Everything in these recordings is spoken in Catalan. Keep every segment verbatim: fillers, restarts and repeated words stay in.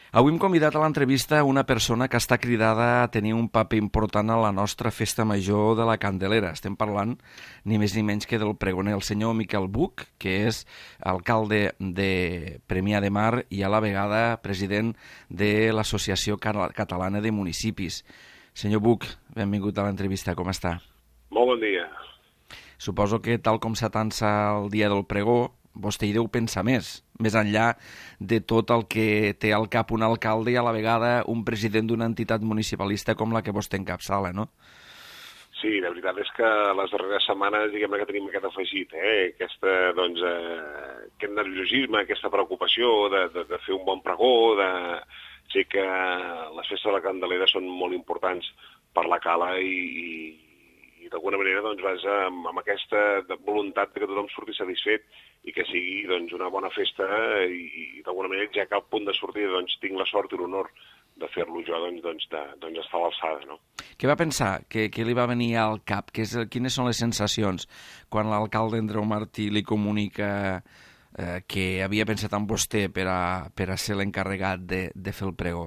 Avui hem convidat a l'entrevista una persona que està cridada a tenir un paper important a la nostra festa major de la Candelera. Estem parlant ni més ni menys que del pregoner, el senyor Miquel Buch, que és alcalde de Premià de Mar i a la vegada president de l'Associació Catalana de Municipis. Senyor Buch, benvingut a l'entrevista, com està? Molt bon dia. Suposo que tal com s'atansa el dia del pregó, vostè hi deu pensar més, més enllà de tot el que té al cap un alcalde i a la vegada un president d'una entitat municipalista com la que vostè encapçala, no? Sí, la veritat és que les darreres setmanes, diguem que tenim aquest afegit, eh? Aquesta, doncs, eh, aquest nerviosisme, aquesta preocupació de, de, de fer un bon pregó, de... Sé que les festes de la Candelera són molt importants per la cala i, i, i d'alguna manera doncs, vas amb, amb aquesta voluntat de que tothom surti satisfet i que sigui doncs, una bona festa i, i d'alguna manera ja que al punt de sortida doncs, tinc la sort i l'honor de fer-lo jo, doncs, doncs, de, doncs estar a l'alçada, no? Què va pensar? Què, què li va venir al cap? Què és, quines són les sensacions quan l'alcalde Andreu Martí li comunica eh, que havia pensat en vostè per a, per a ser l'encarregat de, de fer el pregó?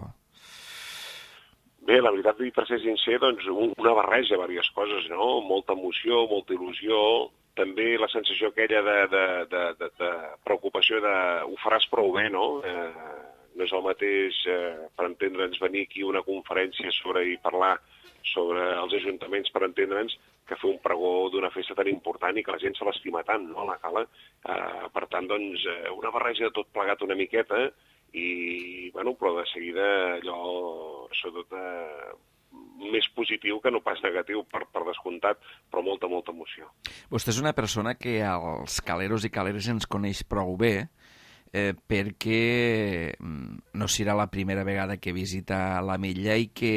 Bé, la veritat, per ser sincer, doncs, una barreja de diverses coses, no? Molta emoció, molta il·lusió, també la sensació aquella de, de, de, de, de preocupació de ho faràs prou bé, no? Eh, no és el mateix, eh, per entendre'ns, venir aquí a una conferència sobre i parlar sobre els ajuntaments, per entendre'ns, que fer un pregó d'una festa tan important i que la gent se l'estima tant, no?, a la cala. Eh, per tant, doncs, una barreja de tot plegat una miqueta i, bueno, però de seguida allò, sobretot, eh, més positiu que no pas negatiu, per, per descomptat, però molta, molta emoció. Vostè és una persona que als caleros i caleres ens coneix prou bé, eh, perquè no serà la primera vegada que visita l'Ametlla i que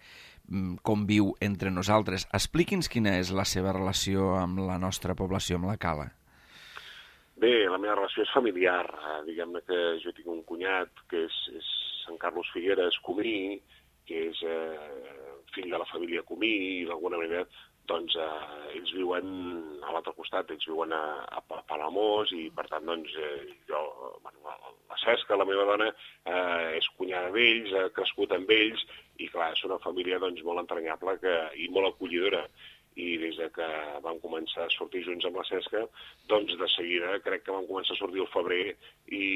conviu entre nosaltres. Expliqui'ns quina és la seva relació amb la nostra població, amb la cala. Bé, la meva relació és familiar. Diguem-ne que jo tinc un cunyat que és, és Sant Carlos Figueres Comí, que és eh, fill de la família Comí i d'alguna manera doncs eh, ells viuen a l'altre costat, ells viuen a, a Palamós i per tant doncs eh, jo, bueno, la Cesca, la meva dona, eh, és cunyada d'ells, ha crescut amb ells i clar, és una família doncs molt entranyable que, i molt acollidora. I des de que vam començar a sortir junts amb la Cesca, doncs de seguida crec que vam començar a sortir al febrer i,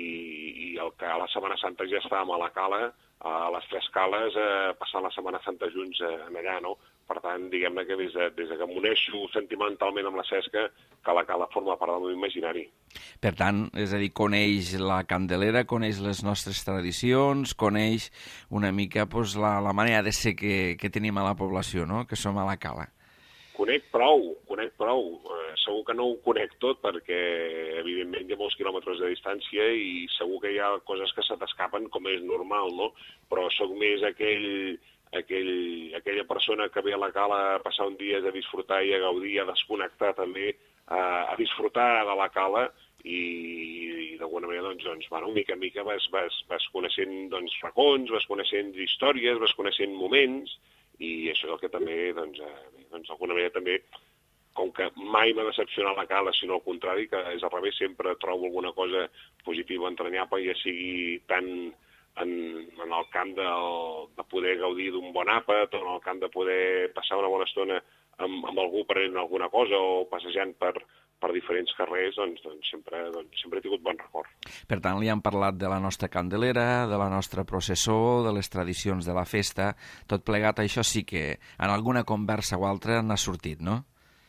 i el que a la Setmana Santa ja estàvem a la cala, a les tres cales, eh, passant la Setmana Santa junts eh, allà, no? Per tant, diguem-ne que des de, des de que m'uneixo sentimentalment amb la Cesca, que la cala forma part del meu imaginari. Per tant, és a dir, coneix la Candelera, coneix les nostres tradicions, coneix una mica pues, la, la manera de ser que, que tenim a la població, no?, que som a la cala. Conec prou, conec prou. Eh, segur que no ho conec tot perquè, evidentment, hi ha molts quilòmetres de distància i segur que hi ha coses que se t'escapen, com és normal, no? Però sóc més aquell, aquell, aquella persona que ve a la cala a passar un dia a disfrutar i a gaudir, a desconnectar també, a, a disfrutar de la cala i, i d'alguna manera, doncs, doncs bueno, mica en mica vas, vas, vas coneixent doncs, racons, vas coneixent històries, vas coneixent moments i això és el que també, doncs, eh, doncs d'alguna manera també, com que mai m'ha decepcionat la cala, sinó al contrari, que és al revés, sempre trobo alguna cosa positiva, entranyable, ja sigui tant en, en el camp de, de poder gaudir d'un bon àpat, o en el camp de poder passar una bona estona amb, amb algú prenent alguna cosa o passejant per, per diferents carrers, doncs, doncs, sempre, doncs sempre he tingut bon record. Per tant, li han parlat de la nostra Candelera, de la nostra processó, de les tradicions de la festa, tot plegat, això sí que en alguna conversa o altra n'ha sortit, no?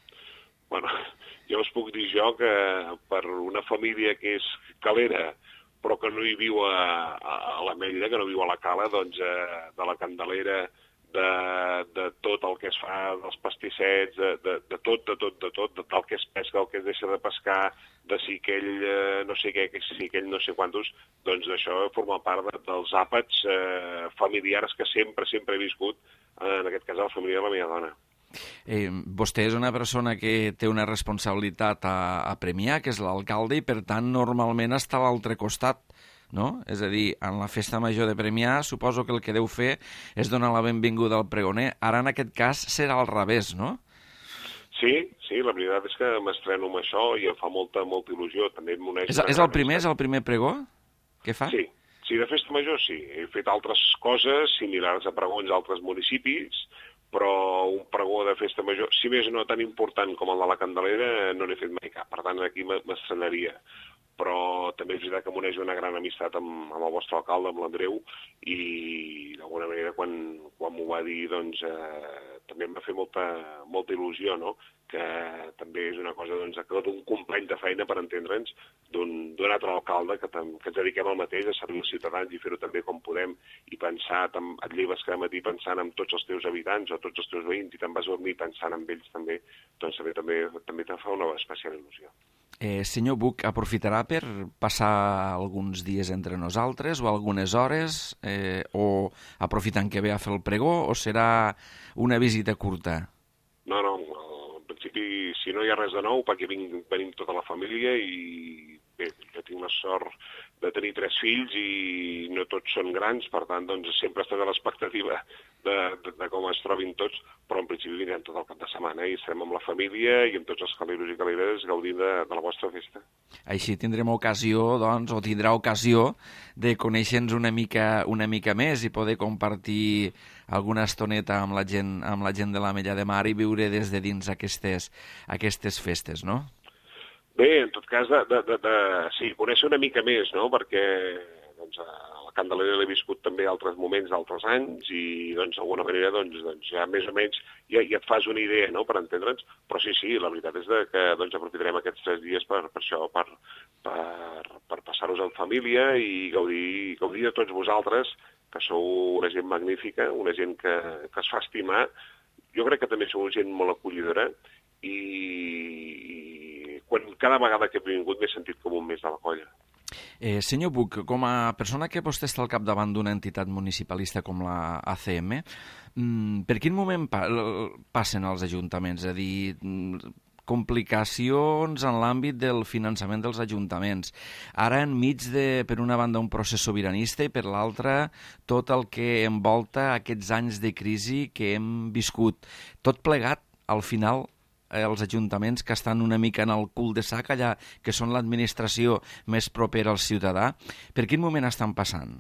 Bueno, jo us puc dir jo que per una família que és calera, però que no hi viu a, a, a l'Ametlla, que no viu a la cala, doncs eh, de la Candelera, de, de tot el que es fa, dels pastissets, de, de, de tot, de tot, de tot, de del que es pesca, del que es deixa de pescar, de si aquell eh, no sé què, que si aquell no sé quantos, doncs això forma part de, dels àpats eh, familiars que sempre, sempre he viscut, eh, en aquest cas a la família de la meva dona. Eh, vostè és una persona que té una responsabilitat a, a Premià, que és l'alcalde, i per tant normalment està a l'altre costat, no? És a dir, en la festa major de Premià suposo que el que deu fer és donar la benvinguda al pregoner. Ara en aquest cas serà al revés, no? Sí, sí, la veritat és que m'estreno amb això i em fa molta, molta il·lusió. També és, és el primer, és el primer pregó que fa? Sí, sí, Sí, de festa major sí. He fet altres coses similars a pregons a altres municipis, però un pregó de festa major, si més no tan important com el de la Candelera, no n'he fet mai cap. Per tant, aquí m'estrenaria. Però també és veritat que m'uneix una gran amistat amb, amb el vostre alcalde, amb l'Andreu, i d'alguna manera quan, quan m'ho va dir doncs, eh, també em va fer molta, molta il·lusió, no? Que també és una cosa doncs, d'un company de feina, per entendre'ns, d'un altre alcalde que, que ens dediquem al mateix, a servir els ciutadans i fer-ho també com podem, i pensar, et lleves cada matí pensant en tots els teus habitants o tots els teus veïns, i te'n vas dormir pensant en ells també, doncs també, també, també te'n fa una especial il·lusió. Eh, senyor Buch, aprofitarà per passar alguns dies entre nosaltres o algunes hores, eh, o aprofitant que ve a fer el pregó, o serà una visita curta? No, no, en principi, si no hi ha res de nou, perquè vinc, venim tota la família i bé, jo tinc la sort de tenir tres fills i no tots són grans, per tant, doncs sempre estem a l'expectativa de, de, de com es trobin tots, però en principi vindrem tot el cap de setmana i estarem amb la família i amb tots els caleros i caleres gaudint de, de la vostra festa. Així tindrem ocasió, doncs, o tindrà ocasió de conèixer-nos una mica, una mica més i poder compartir alguna estoneta amb la gent, amb la gent de l'Ametlla de Mar i viure des de dins aquestes, aquestes festes, no? Bé, en tot cas, de, de, de, de, sí, conèixer una mica més, no?, perquè doncs, a la Candelera l'he viscut també altres moments d'altres anys i, doncs, d'alguna manera, doncs, doncs, ja més o menys ja, ja et fas una idea, no?, per entendre'ns, però sí, sí, la veritat és de que doncs, aprofitarem aquests tres dies per, per això, per, per, per passar-nos en família i gaudir, gaudir de tots vosaltres, que sou una gent magnífica, una gent que, que es fa estimar. Jo crec que també sou gent molt acollidora i quan cada vegada que he vingut m'he sentit com un més de la colla. Eh, senyor Buch, com a persona que vostè està al capdavant d'una entitat municipalista com la A C M, mm, per quin moment pa passen els ajuntaments? És a dir, complicacions en l'àmbit del finançament dels ajuntaments. Ara enmig de, per una banda, un procés sobiranista i per l'altra tot el que envolta aquests anys de crisi que hem viscut. Tot plegat, al final, els ajuntaments que estan una mica en el cul de sac allà, que són l'administració més propera al ciutadà, per quin moment estan passant?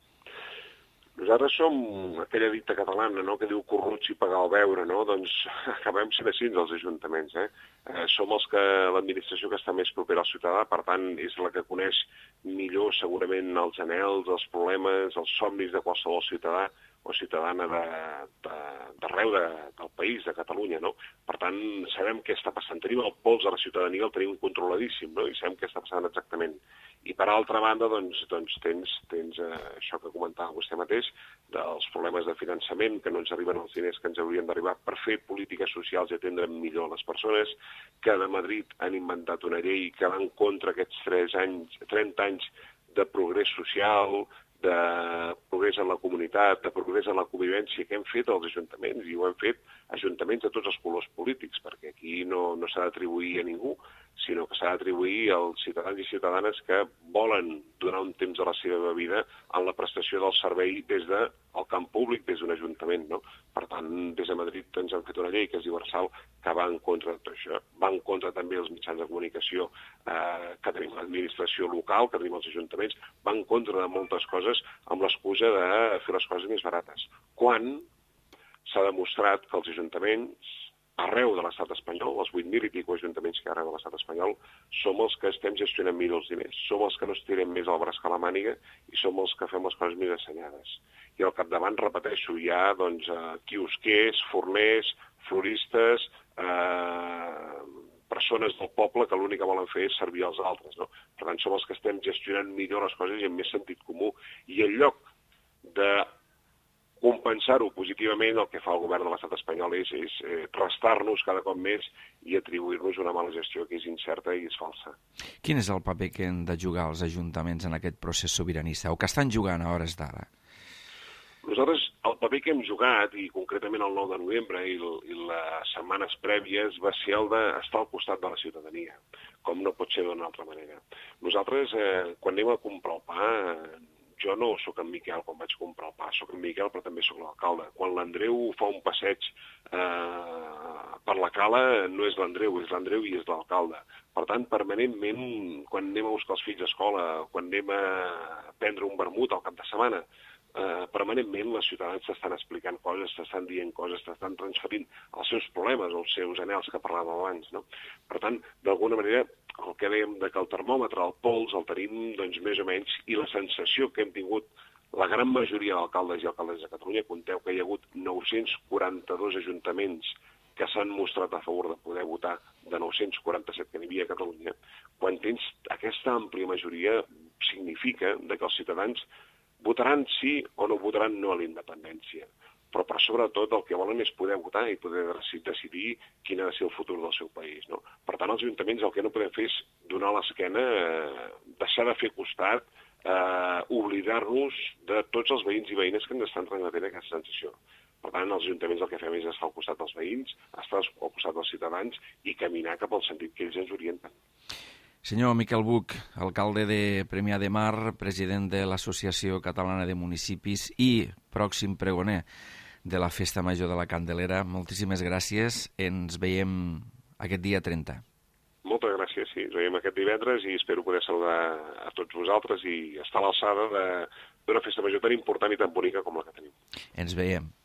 Nosaltres som aquella dita catalana, no?, que diu corruts i pagar el beure, no? Doncs acabem sent així els ajuntaments, eh? eh? Som els que l'administració que està més propera al ciutadà, per tant, és la que coneix millor segurament els anhels, els problemes, els somnis de qualsevol ciutadà o ciutadana d'arreu de, de, del país, de Catalunya, no? Per tant, sabem què està passant. Tenim el pols de la ciutadania, el tenim controladíssim, no? I sabem què està passant exactament. I per altra banda, doncs, doncs tens, tens eh, això que comentava vostè mateix, dels problemes de finançament, que no ens arriben els diners que ens haurien d'arribar per fer polítiques socials i atendre millor les persones, que de Madrid han inventat una llei que va en contra aquests tres anys, trenta anys de progrés social, de progrés en la comunitat, de progrés en la convivència que hem fet als ajuntaments, i ho hem fet ajuntaments de tots els colors polítics, perquè aquí no, no s'ha d'atribuir a ningú, sinó que s'ha d'atribuir als ciutadans i ciutadanes que volen donar un temps de la seva vida en la prestació del servei des del camp públic, des d'un ajuntament, no? Per tant, des de Madrid ens han fet una llei que és Ibersal, que va en contra de tot això, va en contra també els mitjans de comunicació eh, que tenim l'administració local, que tenim els ajuntaments, va en contra de moltes coses amb l'excusa de fer les coses més barates. Quan s'ha demostrat que els ajuntaments arreu de l'estat espanyol, els vuit mil i pico ajuntaments que hi ha arreu de l'estat espanyol, som els que estem gestionant millor els diners, som els que no estirem més el braç que la màniga i som els que fem les coses més assenyades. I al capdavant, repeteixo, hi ha doncs, quiosquers, forners, floristes, eh, persones del poble que l'únic que volen fer és servir als altres, no? Per tant, som els que estem gestionant millor les coses i amb més sentit comú. I en lloc de compensar-ho positivament, el que fa el govern de l'estat espanyol és, és eh, restar-nos cada cop més i atribuir-nos una mala gestió que és incerta i és falsa. Quin és el paper que han de jugar els ajuntaments en aquest procés sobiranista, o que estan jugant a hores d'ara? Nosaltres, el paper que hem jugat, i concretament el nou de novembre i, i les setmanes prèvies, va ser el d'estar al costat de la ciutadania, com no pot ser d'una altra manera. Nosaltres, eh, quan anem a comprar el pa, eh, jo no sóc en Miquel quan vaig comprar el pa, sóc en Miquel però també sóc l'alcalde. Quan l'Andreu fa un passeig eh, per la cala, no és l'Andreu, és l'Andreu i és l'alcalde. Per tant, permanentment, quan anem a buscar els fills a escola, quan anem a prendre un vermut al cap de setmana, eh, permanentment els ciutadans s'estan explicant coses, s'estan dient coses, s'estan transferint els seus problemes, els seus anhels que parlàvem abans, no? Per tant, d'alguna manera, el que dèiem de que el termòmetre, el pols, el tenim doncs, més o menys, i la sensació que hem tingut la gran majoria d'alcaldes i alcaldes de Catalunya, compteu que hi ha hagut nou-cents quaranta-dos ajuntaments que s'han mostrat a favor de poder votar de nou-cents quaranta-set que n'hi havia a Catalunya. Quan tens aquesta àmplia majoria, significa que els ciutadans votaran sí o no votaran no a la independència. Però per sobretot el que volen és poder votar i poder decidir quin ha de ser el futur del seu país. No? Per tant, els ajuntaments el que no podem fer és donar l'esquena, eh, deixar de fer costat, eh, oblidar-nos de tots els veïns i veïnes que ens estan transmetent aquesta sensació. Per tant, els ajuntaments el que fem és estar al costat dels veïns, estar al costat dels ciutadans i caminar cap al sentit que ells ens orienten. Senyor Miquel Buch, alcalde de Premià de Mar, president de l'Associació Catalana de Municipis i pròxim pregoner de la Festa Major de la Candelera, moltíssimes gràcies. Ens veiem aquest dia trenta. Moltes gràcies, sí. Ens veiem aquest divendres i espero poder saludar a tots vosaltres i estar a l'alçada d'una festa major tan important i tan bonica com la que tenim. Ens veiem.